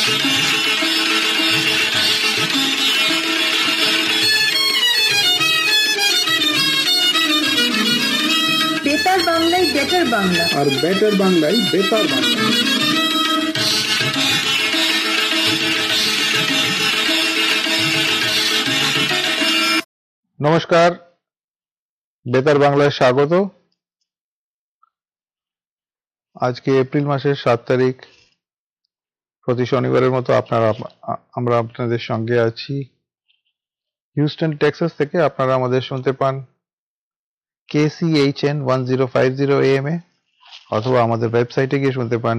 বেতার বাংলায় বেটার বাংলা, আর বেটার বাংলায় বেতার বাংলা। নমস্কার, বেতার বাংলায় স্বাগত। আজকে এপ্রিল মাসের 7 তারিখ, প্রতি শনিবারের মতো আমরা আপনাদের সঙ্গে আছি। হিউস্টন টেক্সাস থেকে আপনারা আমাদের শুনতে পান KCHN 1050 AM এ, অথবা আমাদের ওয়েবসাইটে গিয়ে শুনতে পান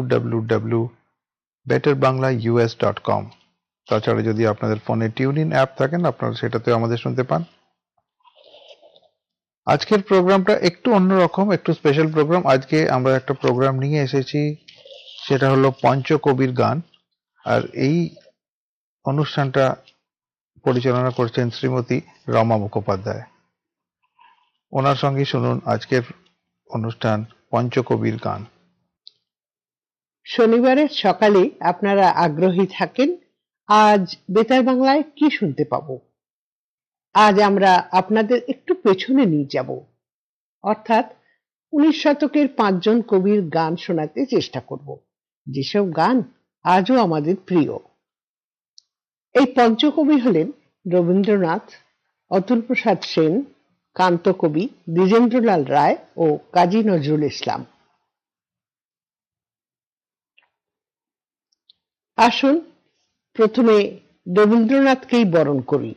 www.betterbanglaus.com। তাছাড়া যদি আপনাদের ফোনে টিউন-ইন অ্যাপ থাকেন, আপনারা সেটাতেও আমাদের শুনতে পান। আজকের প্রোগ্রামটা একটু অন্যরকম, একটু স্পেশাল প্রোগ্রাম। আজকে আমরা একটা প্রোগ্রাম নিয়ে এসেছি, সেটা হলো পঞ্চকবির গান। আর এই অনুষ্ঠানটা পরিচালনা করছেন শ্রীমতী রমা মুখোপাধ্যায়। ওনার সঙ্গে শুনুন আজকের অনুষ্ঠান পঞ্চকবির গান। শনিবারের সকালে আপনারা আগ্রহী থাকেন আজ বেতার বাংলায় কি শুনতে পাবো। আজ আমরা আপনাদের একটু পেছনে নিয়ে যাব, অর্থাৎ 19 শতকের 5 জন কবির গান শোনাতে চেষ্টা করব, যেসব গান আজও আমাদের প্রিয়। এই পঞ্চকবি হলেন রবীন্দ্রনাথ, অতুল প্রসাদ সেন, কান্তকবি, দ্বিজেন্দ্রলাল রায় ও কাজী নজরুল ইসলাম। আসুন প্রথমে রবীন্দ্রনাথকেই বরণ করি।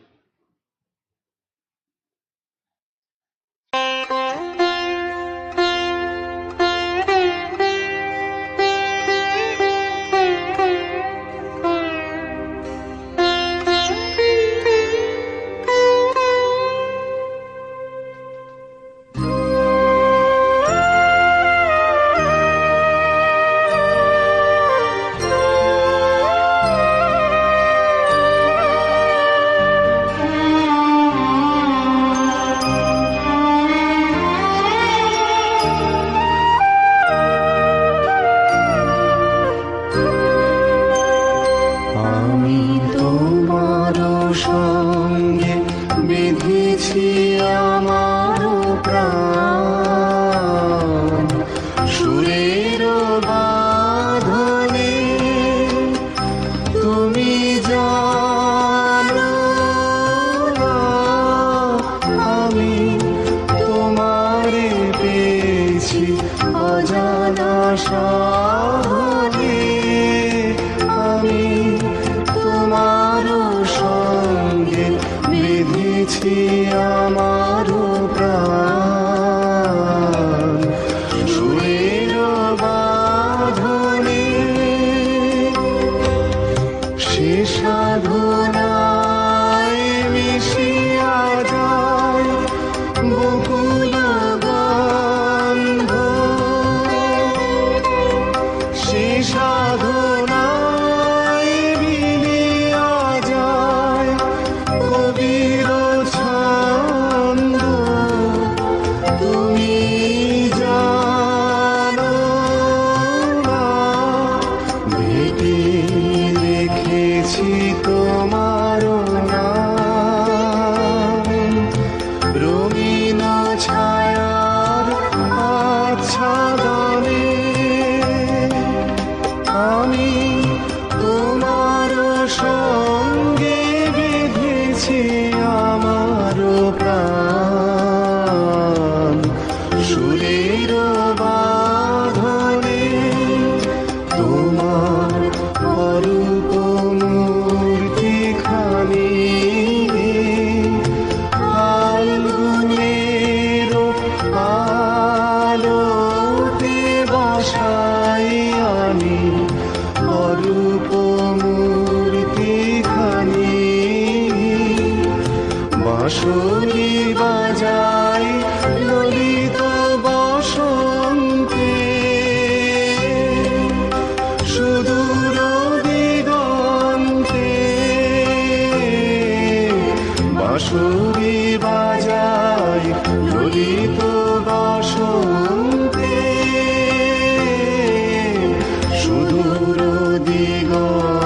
সুদূর দিগন্তে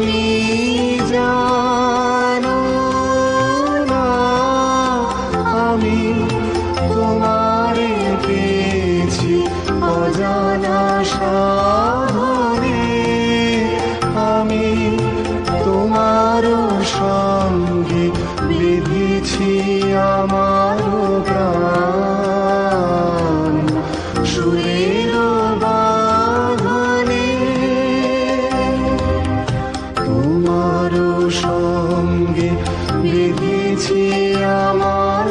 তুমি জানো না আমি তোমারে পেয়েছি অজানা সাধনে, আমি তোমার সঙ্গে বেঁধেছি আমার প্রাণ সুরের বাঁধনে, তোমার সঙ্গে বেঁধেছি আমার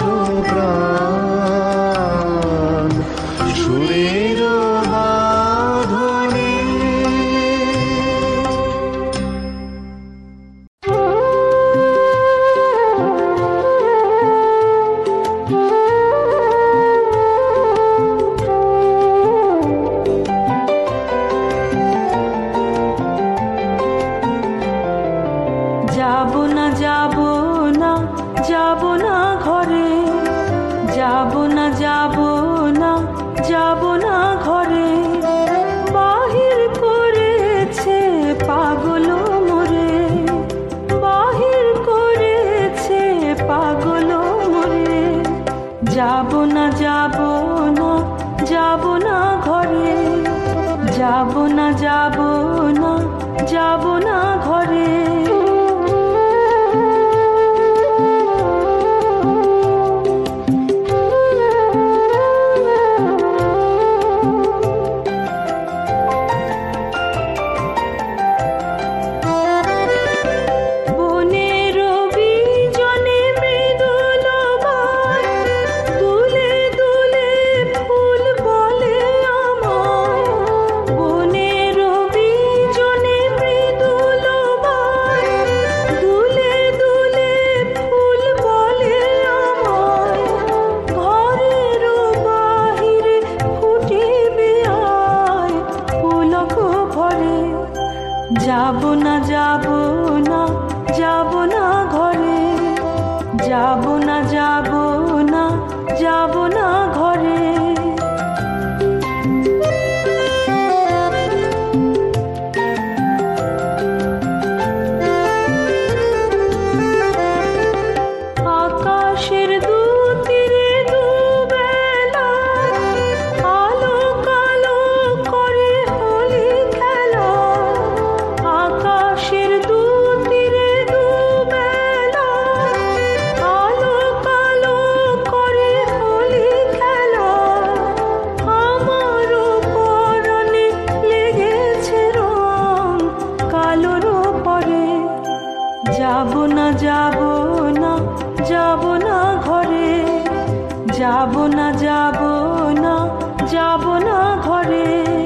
প্রাণ সুরের বাঁধনে। যাব না যাব না যাব না ঘরে, যাব না যাব না যাব না ঘরে, বাহির করেছে পাগল মোরে, বাহির করেছে পাগল মোরে। যাব না যাব না যাব না ঘরে, যাব না যাব না যাব না ঘরে। যাব না যাব না যাব না ঘরে, যাব না যাব না যাব না ঘরে। আকাশের দুতীরে দুবেলা আলো কালো করে হোলি খেলা, আকাশের দুতীরে দুবেলা আলো কালো করে হোলি খেলা, আমারও পরনে লেগেছে রং কালোর পরে। যাব না যাব না যাব না ঘরে, যাব না যাব না যাব না ঘরে।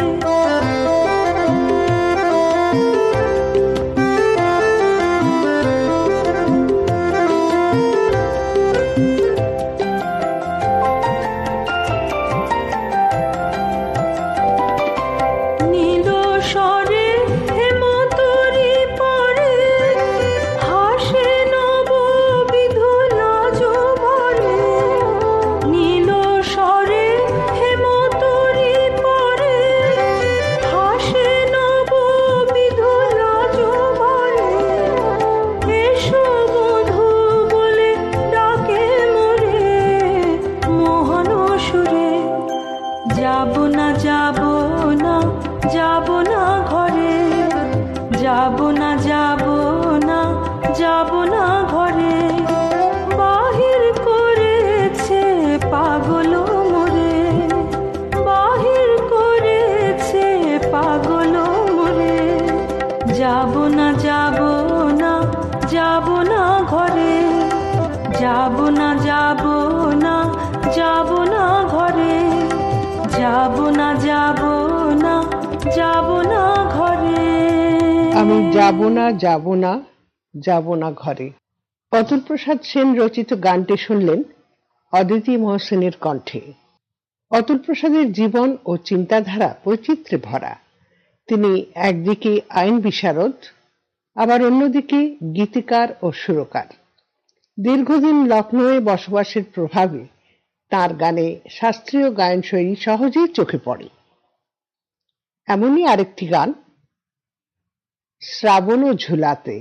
নীল স্বরে হেমন্তরী পরে হাসে নববিধু লাজ ভরে, নীল স্বরে হেমন্তরী পরে হাসে নববিধু লাজ ভরে। এসো বধূ বলে ডাকে মোরে মোহন সুরে, যাব না যাব না যাব না ঘরে, যাব না যাব না যাব না ঘরে, বাহির করেছে পাগল মোরে, বাহির করেছে পাগল মোরে। যাব না যাব না যাব না ঘরে, যাব না যাব না যাব না ঘরে, যাব না যাব না যাব না ঘরে। আমি যাব না যাব না যাব না ঘরে। অতুল প্রসাদ সেন রচিত গানটি শুনলেন অদিতি মহসিনের কণ্ঠে। অতুল প্রসাদের জীবন ও চিন্তাধারা বৈচিত্র্যে ভরা। তিনি একদিকে আইন বিশারদ, আবার অন্যদিকে গীতিকার ও সুরকার। দীর্ঘদিন লখনৌয়ে বসবাসের প্রভাবে তার গানে শাস্ত্রীয় গায়নশৈলী সহজেই চোখে পড়ে। এমনই আরেকটি গান শ্রাবণ ঝুলাতে।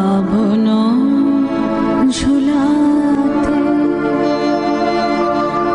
শ্রাবণ ঝুলাতে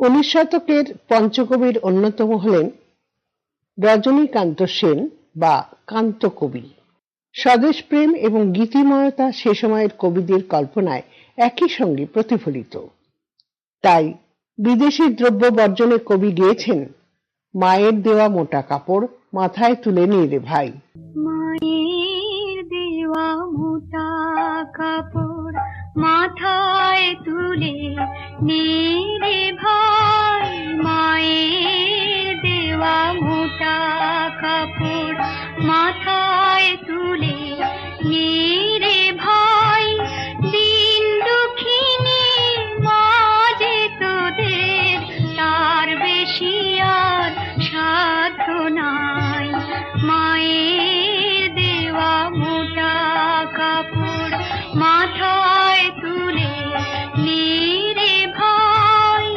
19 শতকের পঞ্চকবির অন্যতম হলেন রজনীকান্ত সেন বা কান্তকবি। স্বদেশ প্রেম এবং গীতিময়তা সে সময়ের কবিদের কল্পনায় একই সঙ্গে প্রতিফলিত। তাই বিদেশি দ্রব্য বর্জনে কবি গেয়েছেন, মায়ের দেওয়া মোটা কাপড় মাথায় তুলে নিয়ে রে ভাই। মায়ের দেওয়া মোটা কাপড় মাথায় তুলে নিয়ে রে ভাই, মায়ের দেওয়া মোটা কাপড় মাথায় তুলে নিয়ে রে ভাই, দিন দুঃখিনী মাঝে তোদের তার বেশি আর সাধ্য নাই, মায়ের দেওয়া মোটা কাপড় মাথায় তুলে নিয়ে রে ভাই।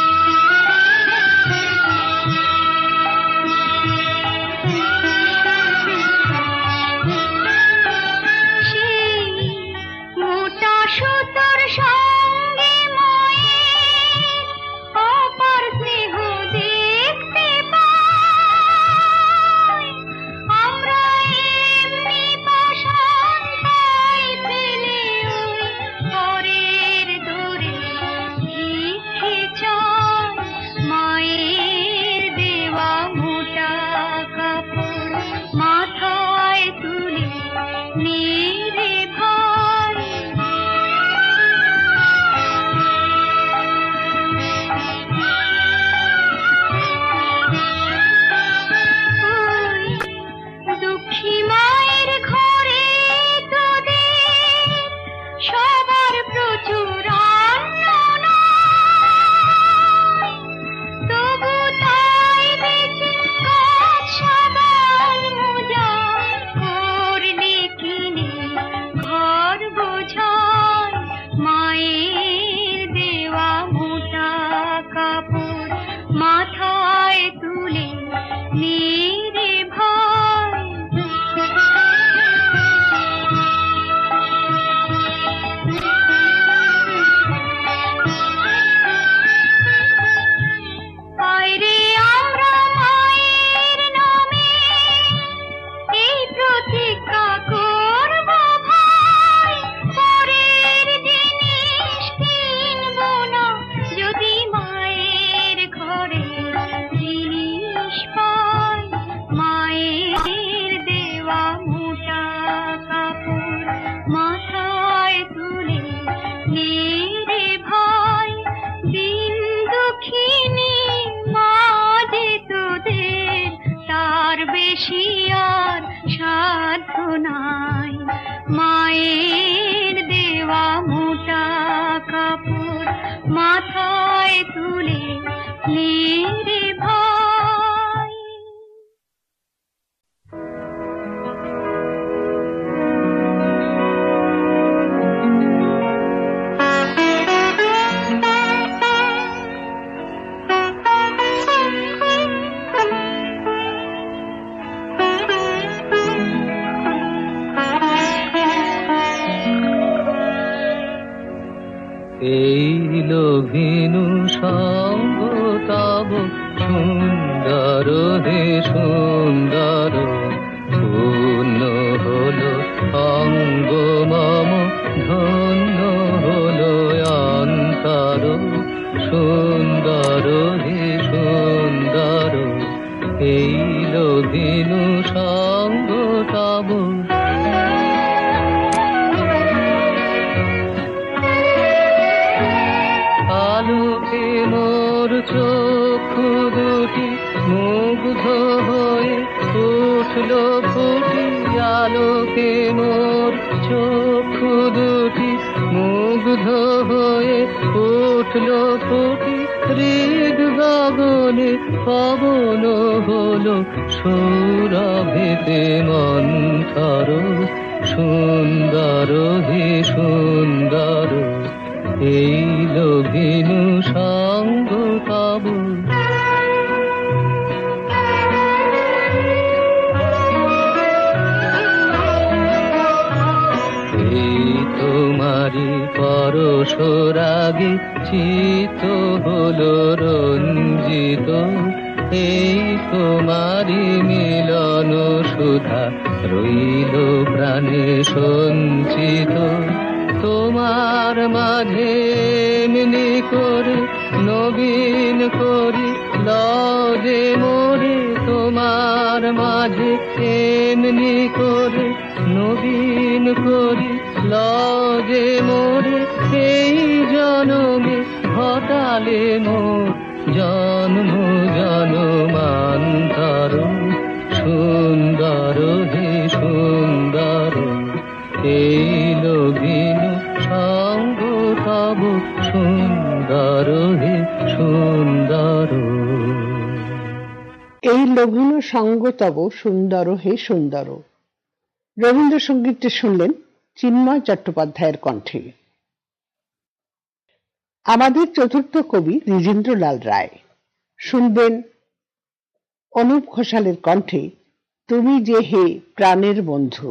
সেই মোটা সুতোর সঙ্গে মায়ের অপার স্নেহ দেখতে পাই, আমরা এমনি পাষাণ তাই ফেলে ওই পরের দূরে ভিক্ষে চাই, মায়ের দেওয়া মোটা কাপড় মাথায় তুলে নিয়ে রে ভাই। ওই দুঃখী মায়ের ঘরে তোদের সবার প্রচুর অন্ন নাই, তবু তাই বেঁচে কাজ সাবান মোজা করলি কিনে ঘর বোঝায়, মায়ের দেওয়া মোটা কাপড় মাথায় তুলে নিয়ে রে ভাই। আইরে আমরা মায়ের নামে এই প্রতিজ্ঞা করব ভাই, পরের জিনিস কিনব না যদি মায়ের ঘরে জিনিস পাই, মায়ের দেওয়া মোটা কাপড় মাথায় তুলে নিয়ে রে ভাই, দিন দুঃখিনী মাঝে তোদের তার বেশি আর সাধ্য নাই, মায়ের দেওয়া মোটা কাপড় মাথায় তুলে নিয়ে রে ভাই। এই লোভিনু সঙ্গ তব সুন্দর হে সুন্দর, পূর্ণ হলো অঙ্গ মম ধন্য হলো অন্তর, সুন্দর হে সুন্দর, এই লোভিনু সঙ্গ তব। আলোকে মোর চক্ষু দুটি মুগ্ধ হয়ে উঠল ফুটি, আলোকে মোর চক্ষু দুটি মুগ্ধ হয়ে উঠল ফুটি, হৃদ গগনে পবন হলো সৌরভেতে মন্থর, সুন্দর হে সুন্দর, এই লোভিনু সঙ্গ তব। এই তোমার তোমারি পরশরাগে চিত্ত হলো রঞ্জিত, এই তোমারি মিলন সুধা রইল প্রাণে সঞ্চিত। তোমার মাঝে এমনি করে নবীন করি লজে মোরে, তোমার মাঝে এমনি করে নবীন করি লজে মোরে, এই জনমে ঘটালে মোর জন্ম জনমান্তর। সুন্দর হে সুন্দর এই লভিন সঙ্গ তব, সুন্দর হে সুন্দর। এই লঘুন সঙ্গ তব সুন্দর হে সুন্দর। রবীন্দ্রসঙ্গীতটি শুনলেন চিন্ময় চট্টোপাধ্যায়ের কণ্ঠে। আমাদের চতুর্থ কবি দ্বিজেন্দ্রলাল রায়। শুনবেন অনুপ ঘোষালের কণ্ঠে তুমি যে হে প্রাণের বন্ধু।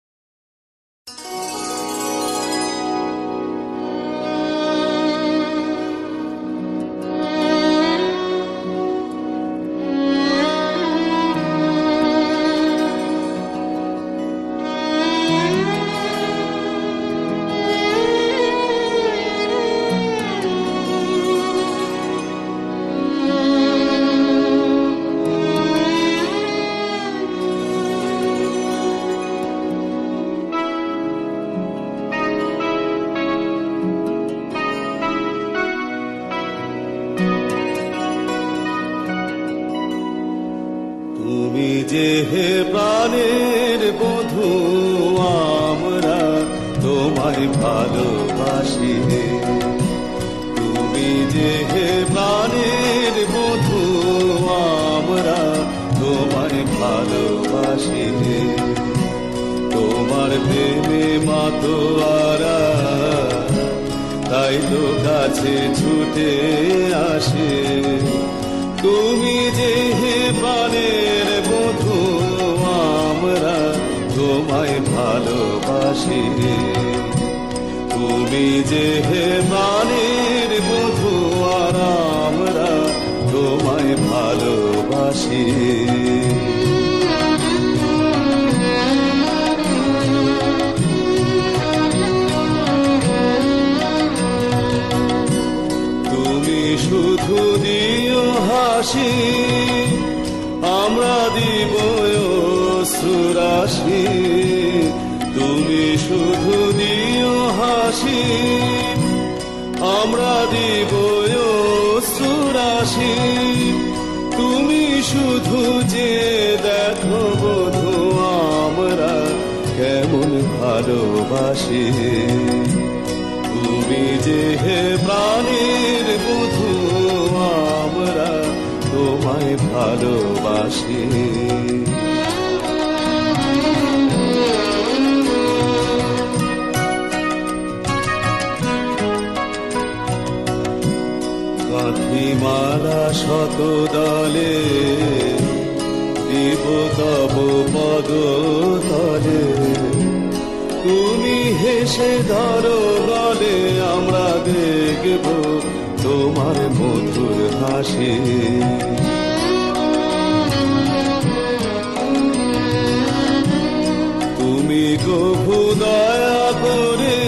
তুমি যে হে প্রাণের বধূ, আমরা তোমায় ভালোবাসি। তুমি যে হে প্রাণের বধূ, আমরা তোমায় ভালোবাসি। তোমার প্রেমে মাতোয়ারা তাই তো কাছে ছুটে আসে। তুমি যে হে প্রাণের বধূ, আমরা তোমায় ভালোবাসি। তুমি যে হে প্রাণের বধূ, আর আমরা তোমায় ভালোবাসি। তুমি শুধু দিও হাসি, আমরা দিব অশ্রুরাশি। তুমি শুধু দিও হাসি, আমরা দিব অশ্রুরাশি। তুমি শুধু যে দেখো বধূ, আমরা কেমন ভালোবাসি। তুমি যে হে প্রাণের বধূ, আমরা তোমায় ভালোবাসি। কাঁথিমালা শত দলে দিব তব পদ তলে। তুমি হেসে ধরো গলে, আমরা দেখব তোমার মধুর হাসি। তুমি কভু দয়া করে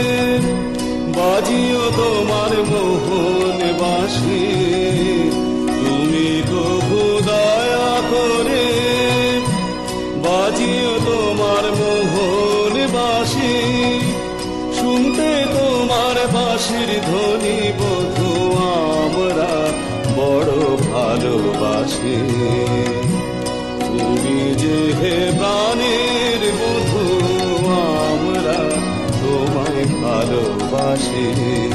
বাজিও তোমার মোহন বাঁশি। তুমি কভু দয়া করে বাজিও তোমার মোহন বাঁশি। শুনতে তোমার বাঁশির ধ্বনি বধূ, আমরা বড় ভালোবাসি। তুমি যে হে প্রাণের বধূ, আমরা তোমায় ভালোবাসি।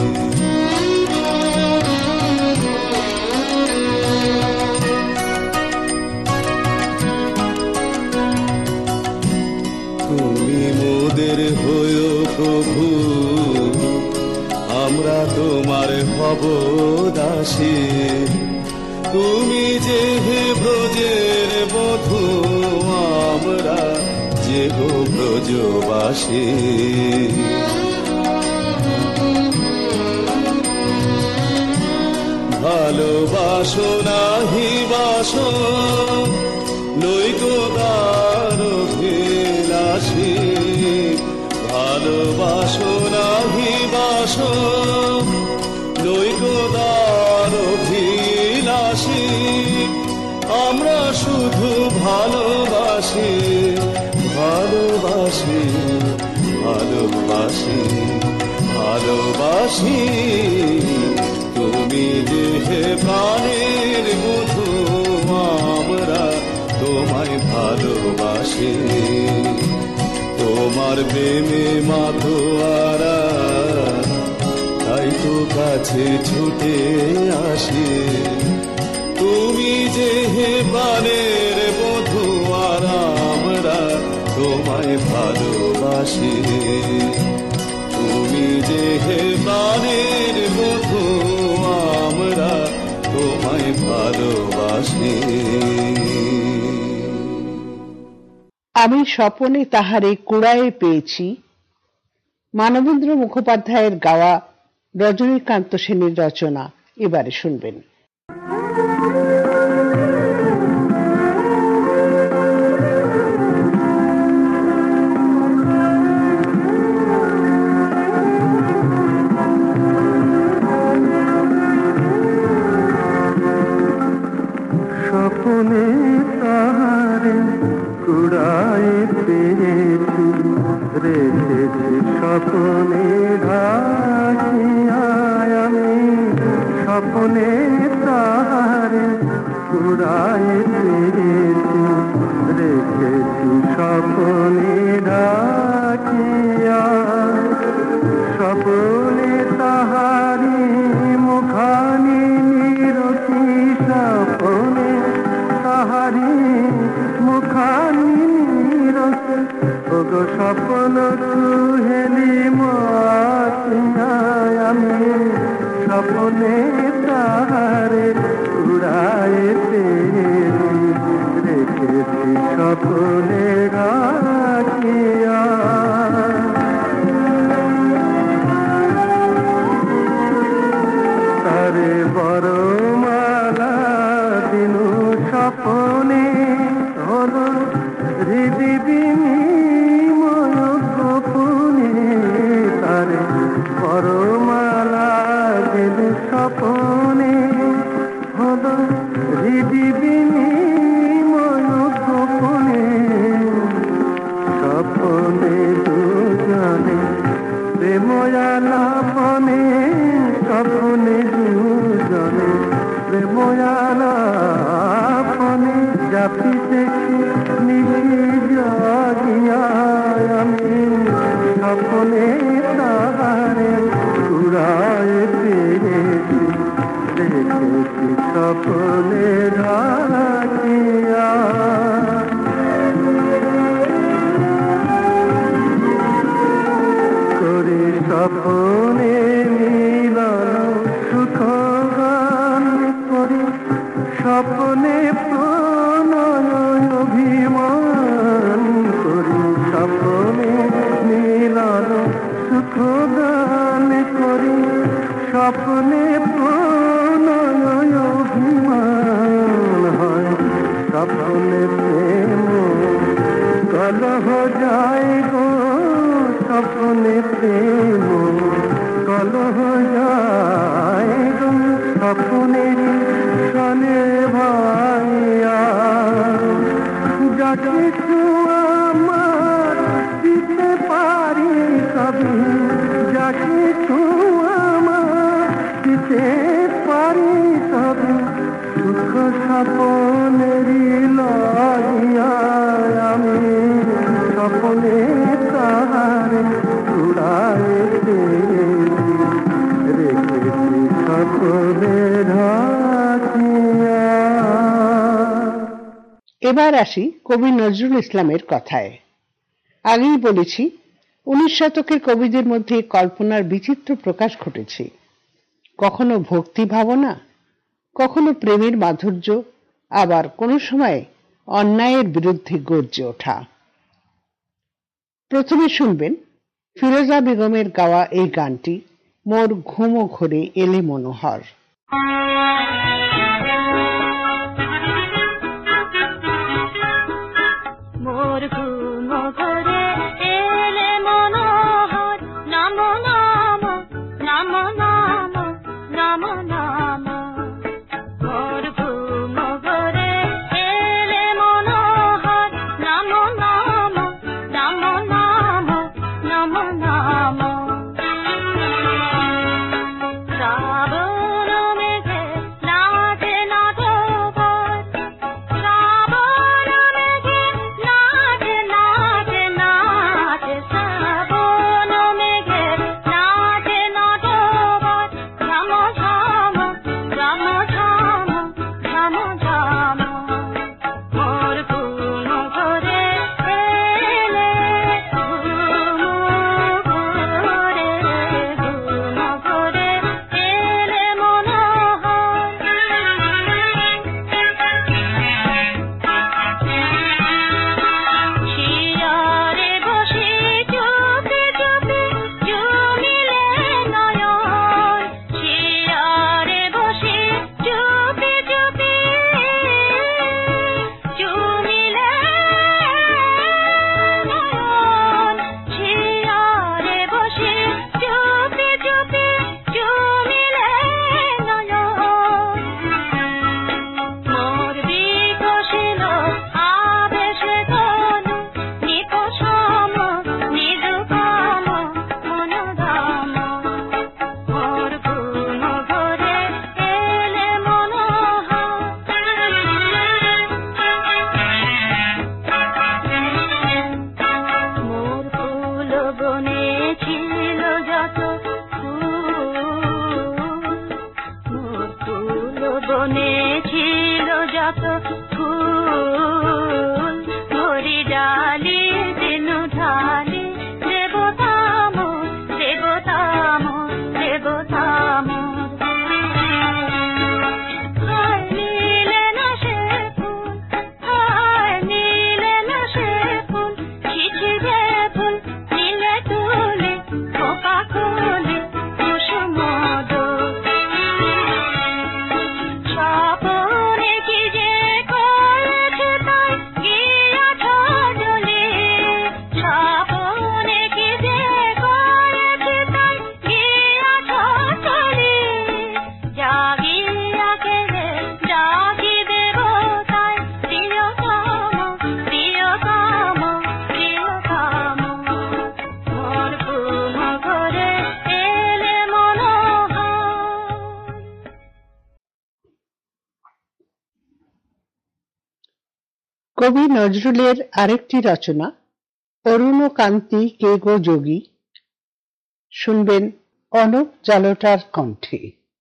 তুমি মোদের হয়েও প্রভু, আমরা তোমার হব দাসী। তুমি যে হে ব্রজের বধূ, আমরা যে গো ব্রজবাসী। ভালোবাসো নাহি বাসো নৈকদার অভিলাষী, ভালোবাসো নাহি বাসো নৈকদার অভিলাষী, আমরা শুধু ভালোবাসি ভালোবাসি ভালোবাসি ভালোবাসি, তুমি যে প্রাণের বধূ আমরা তোমায় ভালোবাসি, তোমার প্রেমে মাতোয়ারা তাই তো কাছে ছুটে আসি, তুমি যে প্রাণের বধূ আর আমরা তোমায় ভালোবাসি, তুমি যে প্রাণের বধূ আমরা তোমায় ভালোবাসি। আমি স্বপনে তাহারে কুড়ায়ে পেয়েছি, মানবেন্দ্র মুখোপাধ্যায়ের গাওয়া, রজনীকান্ত সেনের রচনা। এবারে শুনবেন। স্বপনে তাহারে কুড়ায়ে পেয়েছি, রেখেছি স্বপনে ঢাকিয়া আমি, স্বপনে তাহারে কুড়ায়ে পেয়েছি, রেখেছি স্বপনে ঢাকিয়া, স্বপনে তাহারি মুখানি নিরতি, স্বপনে তাহারি মুখানি নিরতি, ওগো স্বপ্ন তুহেলি মাতিয়া আমি, স্বপনে তাহারে উড়ায়ে পেয়েছি, রেখেছি স্বপনে রাখিয়া, তারে বরমালা দিনু স্বপনে হলো, হৃদি বিনিময় গোপনে, তারে বরমালা দিনু স্বপনে হলো, হৃদি বিনিময় গোপনে, স্বপনে দুজনে প্রেময়ালাপনে, স্বপনে দুজনে প্রেময়ালাপনে, জাপি দেখি নিহি জাগিয়া আমি, স্বপনে তাহারে কুড়ায়ে পেয়েছি, রেখেছি স্বপনে ঢাকিয়া, করি স্বপনে মিলন সুখ গান করি, স্বপনে প্রণয় অভিমান করি, স্বপনে মিলন সুখ গান করি, স্বপনে প্রণয় অভিমান হয়, স্বপনে প্রেম কলহ যায় গো, স্বপনে প্রেম কলহ যায় গো, স্বপনের সনে ভাইয়া, যা কিছু আমার দিতে পারি সবই, যা কিছু আমার দিতে পারি সবই, সুখ স্বপনেরই লাগিয়া আমি, স্বপনে তাহারে কুড়ায়ে পেয়েছি, রেখেছি স্বপনে ঢাকিয়া। এবার আসি কবি নজরুল ইসলামের কথায়। আগেই বলেছি 19 শতকের কবিদের মধ্যে কল্পনার বিচিত্র প্রকাশ ঘটেছে, কখনো ভক্তি ভাবনা, কখনো প্রেমের মাধুর্য, আবার কোনো সময় অন্যায়ের বিরুদ্ধে গর্জে ওঠা। প্রথমে শুনবেন ফিরোজা বেগমের গাওয়া এই গানটি, মোর ঘুমো ঘোরে এলে মনোহর। মোর ঘুম ঘরে এলে মনোহর নাম নাম নাম নাম নাম নাম মোর ঘুম ঘরে এলে মনোহর নাম নাম নাম নাম নাম নাম শ্রাবণ মেঘে নাচে নাচবার শ্রাবণ মেঘে নাচে নাচে নাচে শ্রাবণ মেঘে নাচে নাচবার ঝাম ঝাম ঝাম ঝাম ঝাম ঝাম মোর ঘুম ঘরে এলে ঘুম ঘরে এলে মনোহর শিয়ারে বসে চুপি চুপি জুমিলে নয়ন শিয়ারে বসে চুপি চুপি জুমিলে নয়ন শিয়ারে বসে চুপি চুপি জুমিলে নয়ন মোর বিকশিল আবেশে তনু নিপসম নিরুপম মনোরম মোর ঘুম ঘরে এলে মনোহর মোর ফুল বনে ছিল যত ফুল মোর ফুল বনে ছিল যত ফুল ভরি ডালি দিন ঢালি দেবতাম দেবতাম দেবতাম হায় নীলে না সে ফুল হায় নীলে না সে ফুল ছিছিবে ফুল নীলে তুলে খোপা খুলে কুসুম স্বপনে কি যে করেছে তাই গিয়াছ জলে স্বপনে কি যে করেছে তাই গিয়াছ চলে জাগিয়া কেড়ে ডাকি দেবতায় প্রিয়তম প্রিয়তম প্রিয়তম মোর ঘুম ঘরে এলে মনোহর কবি নজরুলের আরেকটি রচনা অরুণ কান্তি কে গো যোগী শুনবেন অনক জালোটার কণ্ঠে।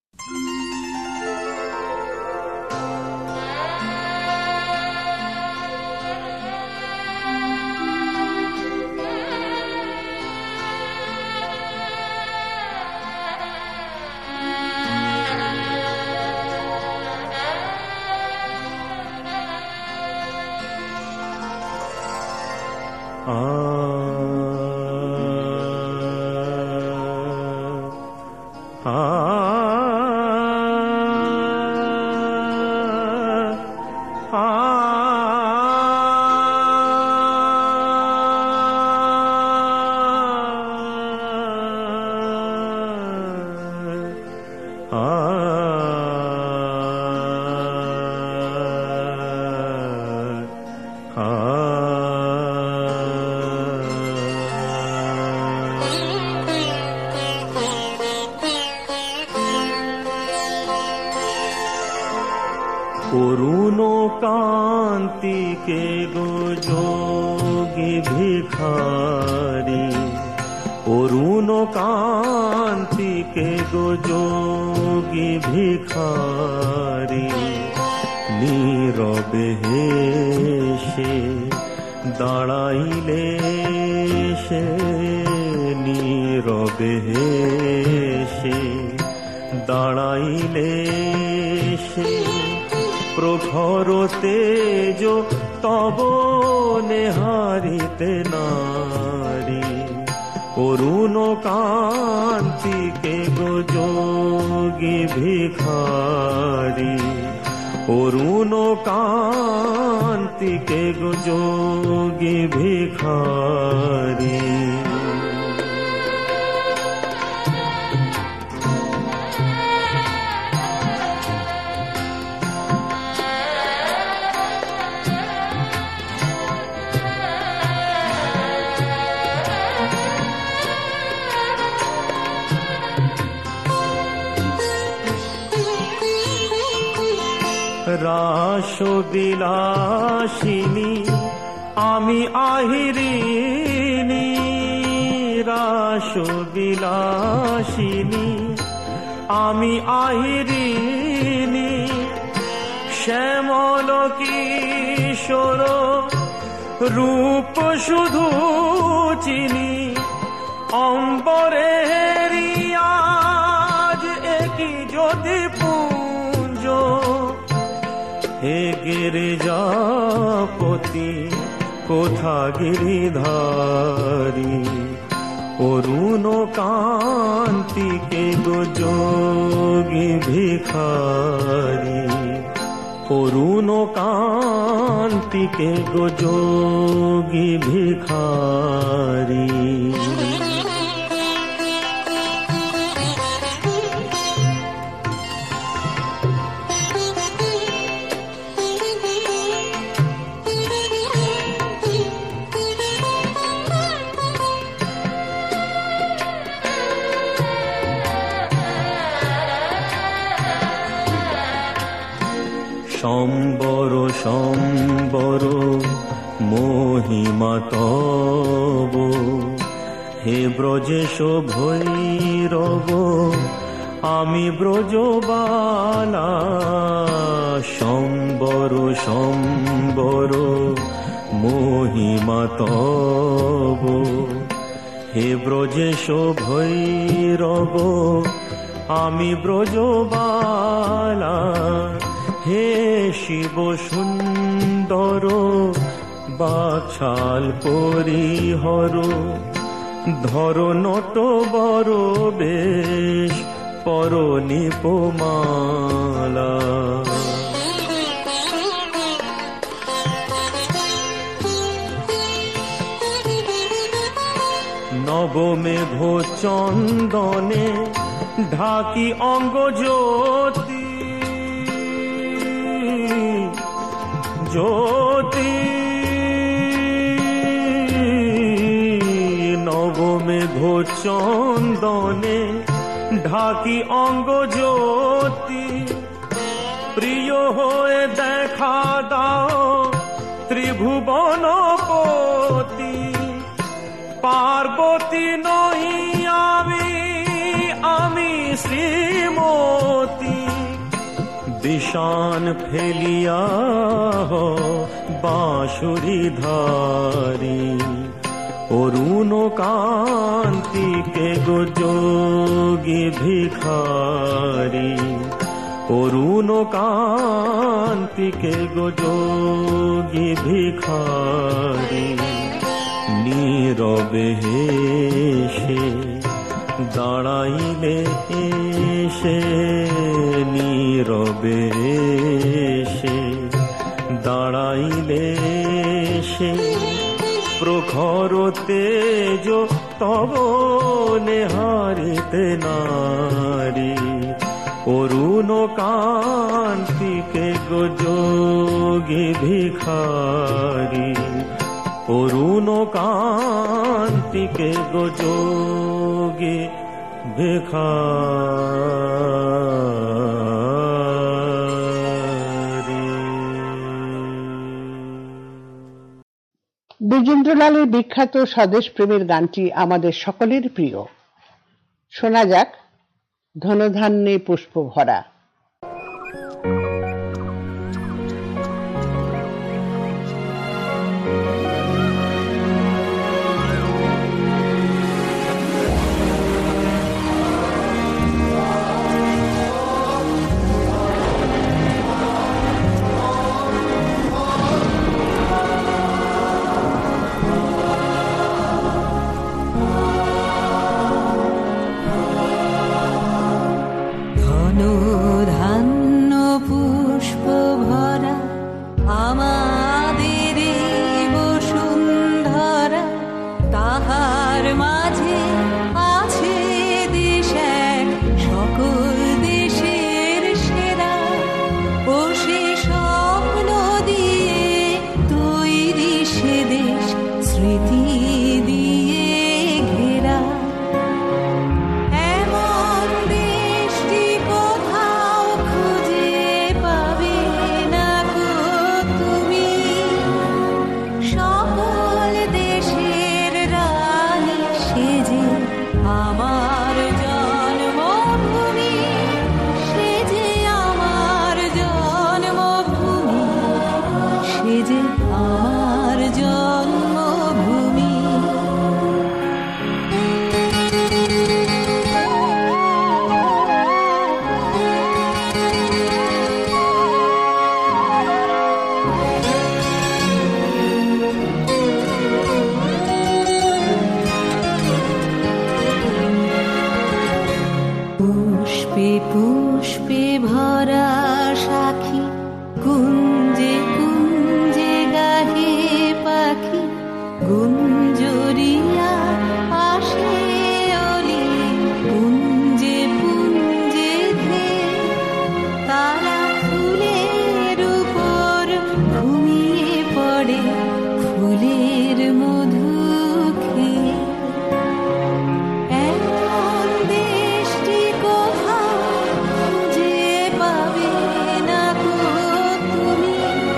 অরুণ কান্তি কে গো যোগী ভিখারি অরুণ কান্তি কে গো যোগী ভিখারি নীরবে হেসে দাঁড়াইলে সে নীরবে হেসে দাঁড়াইলে সে প্রখর তেজ তব নেহারিতে নারী অরুণ কান্তিকে গো যোগী ভিখারি, অরুণ কান্তিকে গো যোগী ভিখারি। রাসবিলাসিনী আমি আহিরিনী, রাসবিলাসিনী আমি আহিরিনী, শ্যামল কিশোর রূপ শুধু চিনি, অম্বরেরি আজ একই যদি পুঞ্জ, হে গিরিজাপতি কোথা গিরিধারী, অরুণ কান্তিকে গো যোগী ভিখারি, অরুণ কান্তিকে গো যোগী ভিখারি। সম্বর সম্বর মহিমা তব, হে ব্রজেশ ভৈরব আমি ব্রজবালা, সম্বর সম্বর মহিমা তব, হে ব্রজেশ ভৈরব আমি ব্রজবালা, হে শিব সুন্দর বাছাল পরিহর, ধর নট বড় বেশ পর নিপমালা, নবমেঘ চন্দনে ঢাকি অঙ্গ জ্যোতি, জ্যোতি নবমেঘ চন্দনে ঢাকি অঙ্গ জ্যোতি, প্রিয় হয়ে দেখা দাও ত্রিভুবনপতি, পার্বতী নই আমি আমি শ্রীমতী, বিষান ফেলিয়া বাঁশুরি ধারি, অরুণ কান্তিকে গো যোগী ভিখারি, অরুণ কান্তিকে গো যোগী ভিখারি, নীরবে হেসে দাঁড়াইলে এসে, নীরবে এসে দাঁড়াইলে সে, প্রখর তেজ তব নেহারিতে নারী, অরুণ কান্তিকে গো যোগী ভিখারি, অরুণ কান্তিকে গো যোগী ভিখারি। দ্বিজেন্দ্রলালের বিখ্যাত স্বদেশ প্রেমের গানটি আমাদের সকলের প্রিয়। শোনা যাক ধনধান্যে পুষ্প ভরা। আমার জন্মভূমি, সে যে আমার জন্মভূমি, সে যে আমার জন্মভূমি। পুষ্পে পুষ্পে ভরা সাখী, কুঞ্জে কুঞ্জে গাহে পাখি, গুঞ্জরিয়া আসে অলি, পুঞ্জে পুঞ্জে ধে, তারা ফুলের উপর ঘুমিয়ে পড়ে, ফুলের মধু খেয়ে। এমন দেশটি কোথাও খুঁজে পাবে না গো তুমি,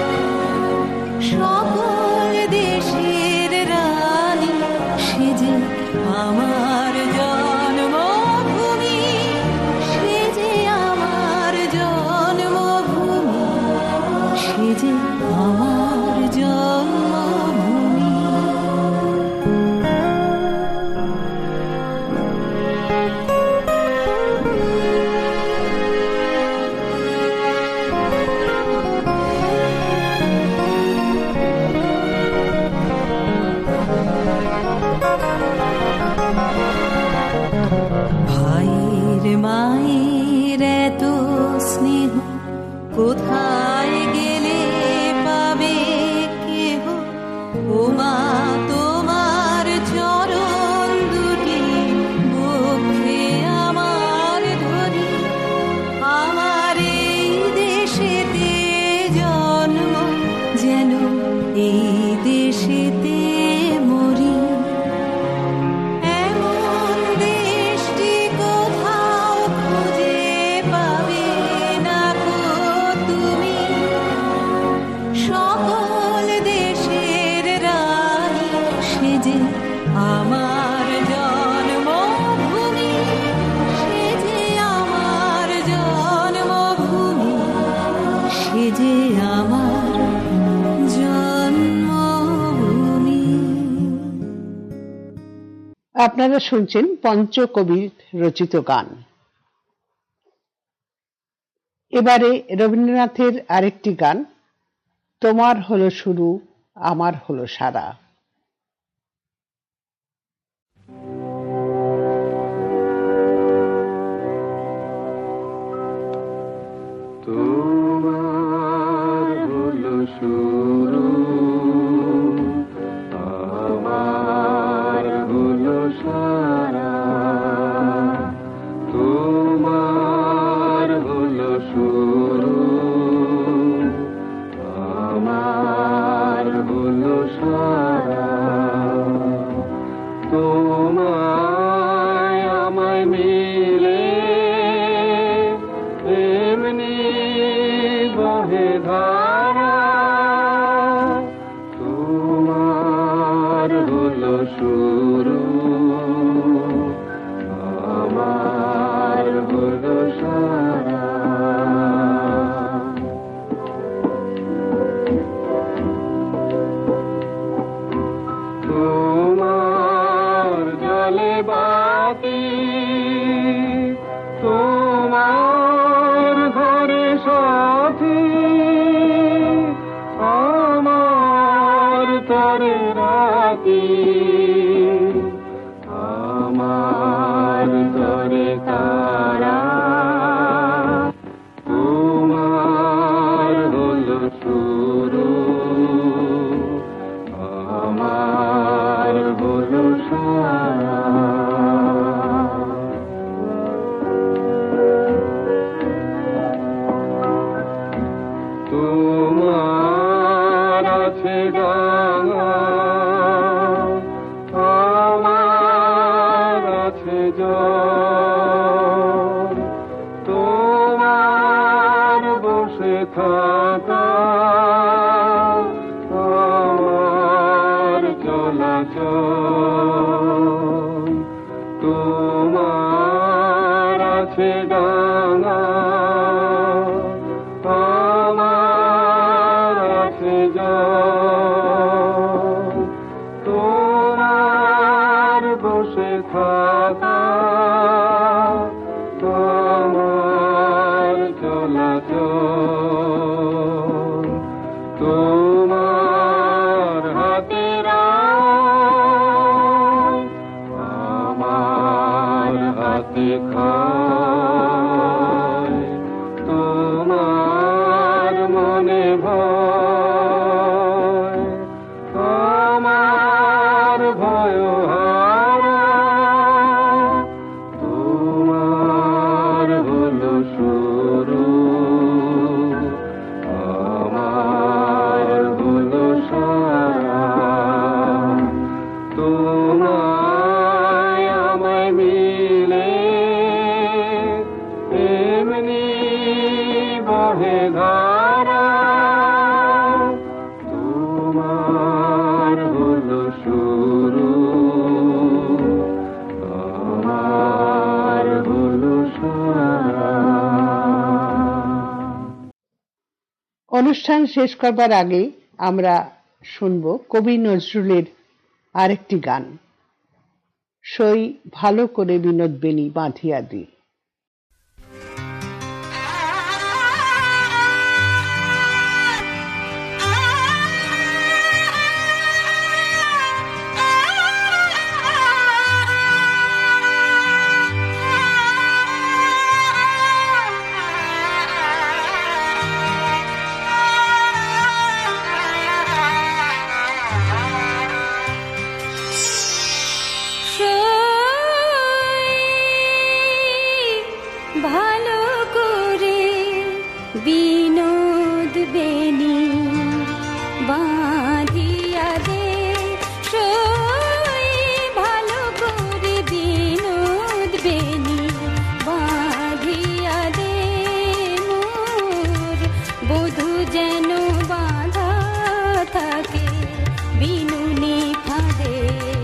সকল দেশের রানী, সে যে আমার জন্মভূমি, সে যে আমার জন্মভূমি, সে যে আমার জন্মভূমি। ভাইয়ের মায়ের এত স্নেহ কোথায় গেলে পাবে কেহ, ও মা তোমার চরণ দুটি বক্ষে আমার ধরি, আমার এই দেশেতে জন্ম, যেন এই দেশেতে মরি। এমন দেশটি কোথাও খুঁজে পাবে না গো তুমি, সকল দেশের রানী, সে যে আমার জন্মভূমি, সে যে আমার জন্মভূমি, সে যে আমার জন্মভূমি। আপনারা শুনছেন পঞ্চকবির রচিত গান। এবারে রবীন্দ্রনাথের আরেকটি গান, তোমার হলো শুরু আমার হলো সারা। তোমার হলো শুরু, আমার হলো সারা। তোমার হলো শুরু, আমার হলো সারা। তোমায় আমায় মিলে এমনি বহে ধারা। তোমার হলো শুরু, আমার হলো সারা। তোমার জলে বাতি, তোমার ঘরে সাথী, আমার তরে রাতি, আমার তরে তারা। তোমার হলো শুরু, আমার হলো সারা। তোমার আছে ডাঙা, আমার আছে জল, তোমার আছে ডাঙা, আমার আছে জল, তোমার বসে থাকা, তোমার চলাচল, তোমার হাতের আমার হাতে খায়, তোমার মনে ভয়, আমার ভয় হারা, তোমার হলো শুরু, আমার হলো সারা, তোমায় আমায় মিলে এমনি বহে ধারা, তোমার হলো শুরু, আমার হলো সারা। অনুষ্ঠান শেষ করবার আগে আমরা শুনব কবি নজরুলের আরেকটি গান, সই ভালো করে বিনোদ বেনি বাঁধিয়া দি। ভালো করে বিনোদ বেনি বাঁধিয়া দে, সই ভালো করে বিনোদ বেনি বাঁধিয়া দে, মোর বধূ যেন বাঁধা থাকে বিনুনি ফাঁদে,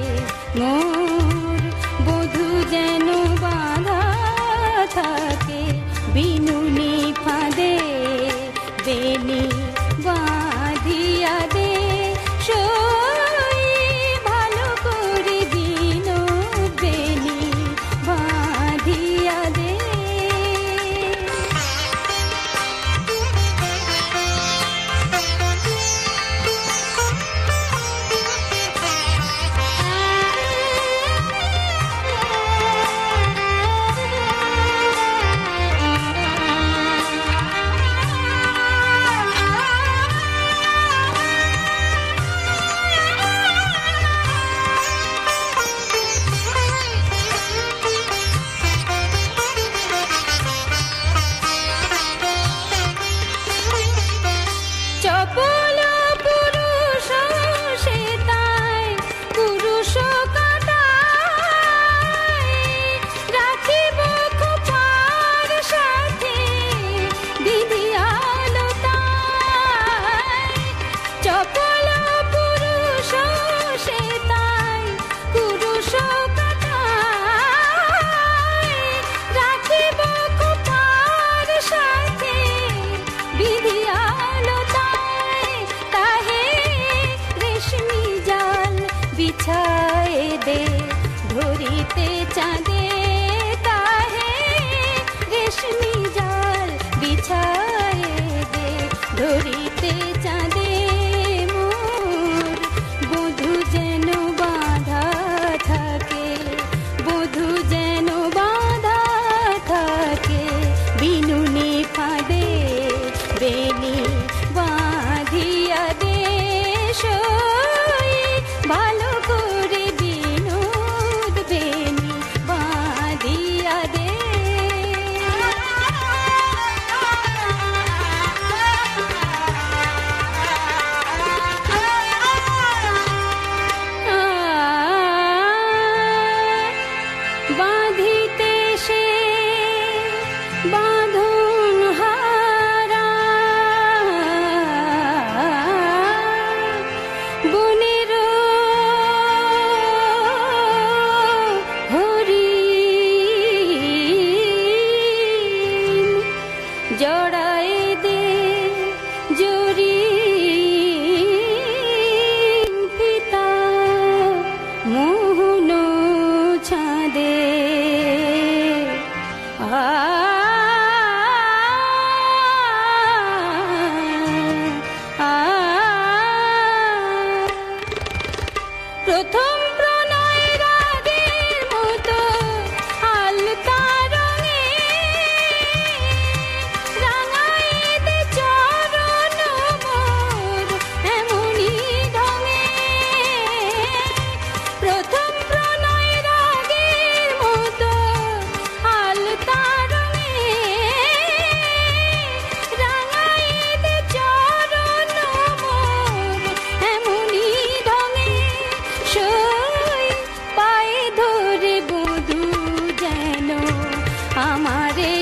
মোর বধূ যেন বাঁধা থাকে বিনুনি ফাঁদে।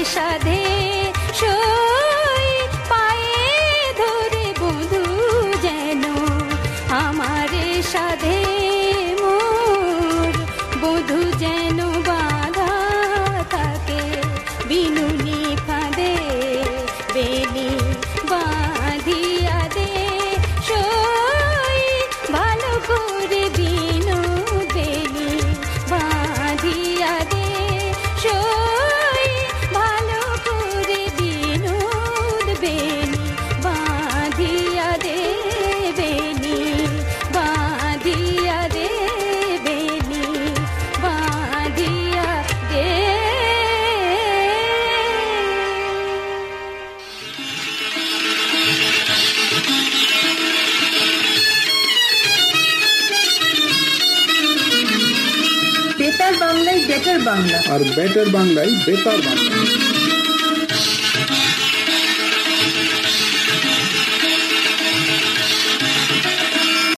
সাধে সই পায়ে ধরে বধূ যেন আমার সাধে মোর বধূ যেন বাঁধা থাকে বিনুনি ফাঁদে বেলি বাঁধিয়া দে সই ভালো করে বিনু বেলি বাঁধিয়া দে সই ভালো করে বিনোদ বেলি বাঁধিয়া দে বেলি বাঁধিয়া দে বেলি বাঁধিয়া দে। বেতার বাংলায় বেটার বাংলা। আর বেটার বাংলায় বেতার বাংলা।